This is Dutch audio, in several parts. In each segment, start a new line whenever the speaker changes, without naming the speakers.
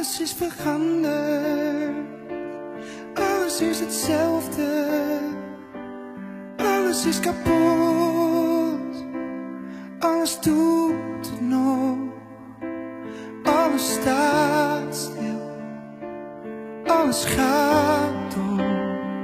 Alles is veranderd, alles is hetzelfde, alles is kapot, alles doet het nog, alles staat stil, alles gaat door,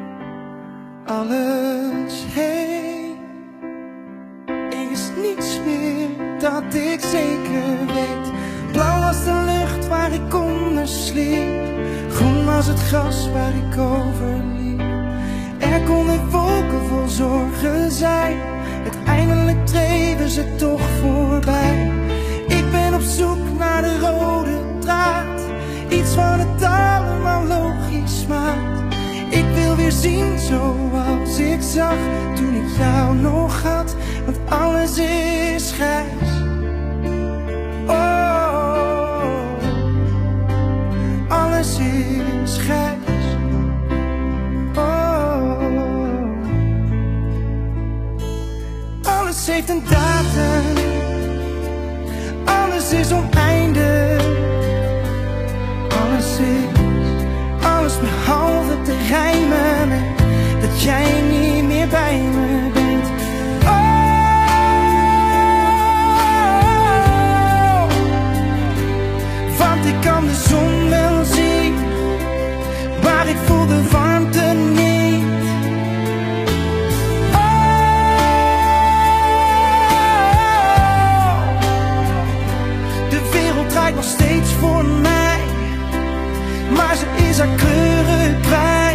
alles heen. Er is niets meer dat ik zeker weet. Blauw was de lucht waar ik onder sliep, groen was het gras waar ik over liep. Er konden wolken vol zorgen zijn, uiteindelijk dreven ze toch voorbij. Ik ben op zoek naar de rode draad, iets wat het allemaal logisch maakt. Ik wil weer zien zoals ik zag toen ik jou nog had, want alles is grijs. Alles is grijs. Alles heeft een datum, alles is oneindig. Alles behalve te rijmen met dat jij niet meer bij me bent. Want ik kan de zon wel zien, maar ik voel de warmte niet. De wereld draait nog steeds voor mij, maar ze is haar kleuren kwijt.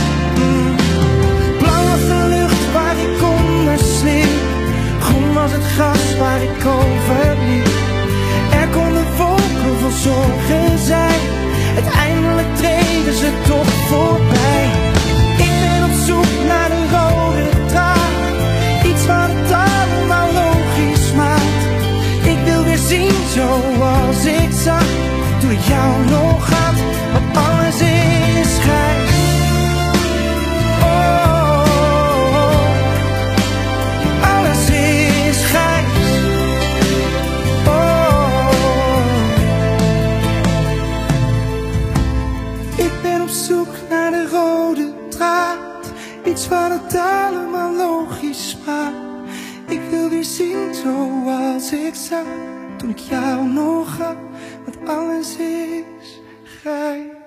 Blauw was de lucht waar ik onder sliep, groen was het gras waar ik over liep. Er konden wolken vol zorgen zijn, uiteindelijk treden ze toch voorbij. Ik ben op zoek naar de rode draad, iets wat het allemaal logisch maakt. Ik wil weer zien zoals ik zag toen ik jou nog had, want alles is grijs. Alles is grijs. Ik ben op zoek naar de rode draad, iets wat het allemaal logisch maakt. Ik wil weer zien zoals ik zag toen ik jou nog had, want alles is grijs.